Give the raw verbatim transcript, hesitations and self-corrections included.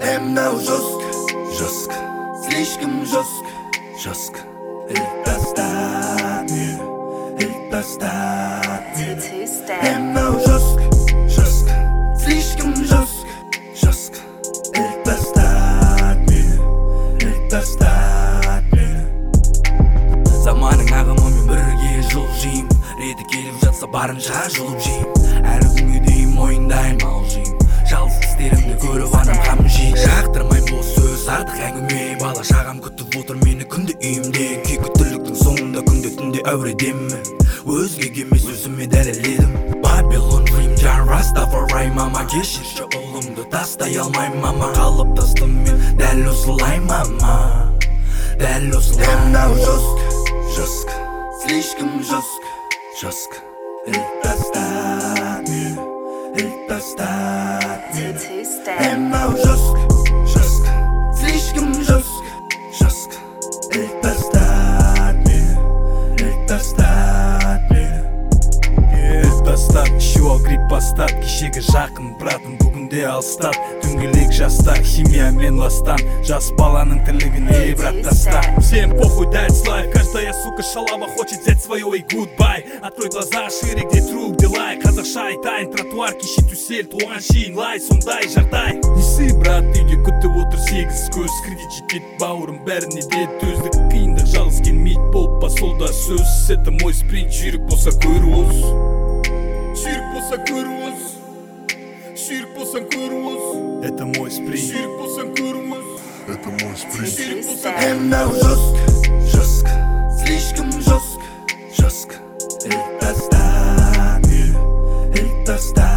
Мынау жестко, жестко, слишком жестко, жестко. Іліп тастат мені, іліп тастат мені. Мынау жестко, жестко, слишком жестко, жестко. Іліп тастат мені, іліп тастат мені. Заманның ағымымен бірге жылжим, реті келіп жатса барынша жұлып жейм. Әрі күнге дейін мойындаймын алжим, жалғыз істерімді көріп анам қамын жейм. Жақтырмайм бұл сөз артық әңгіме, бала шағам күтіп отыр мені күнде үйімде. Күйкі тірліктің соңында күнде түнде әуредемін, өзгеге емес өзіме дәлелдедім. Babylon Dream Jar Rastafari мама, кешірші ұлымды тастай алмаймын мама. Қалыптастым мен дәл осылай мама, дәл осылай. Мынау жестко, жестко, слишком жестко, жестко. Іліп тастат мені, іліп тастат мені. Мынау жестко, жестко, слишком жестко, жестко. Іліп тастат мені, іліп тастат мені. Іліп тастат, ішуал грипп бастат. Кешегі жақын братым бүгінде алыстат. Түнгілек жастар, химия мен ластан. Жас баланың тірлігіне брат таста. Всем похуй дать слайв, каждая сука шалава хочет взять свое и гудбай. Открой глаза шире, где труп, где лай. Қазақша айтайын, тротуар кеші түсел, туған шейін лай, сондай жағдай. Несі брат, үйде күтіп отыр сегіз көз. Кредит жетет бауырым бәріне де төздік. Қиындық жалғыз келмейді болып па солда сөз. Это мой спринт, жүйрік болса көріңіз, жүйрік болса көріңіз, жүйрік болсаң көріңіз. Это мой спринт, жүйрік болсаң көріңіз. Это мой спринт. Жүйрік болсаң Мынау жестко, жестко, слишком жестко, жестко. Іліп тастат мені, іліп тастат.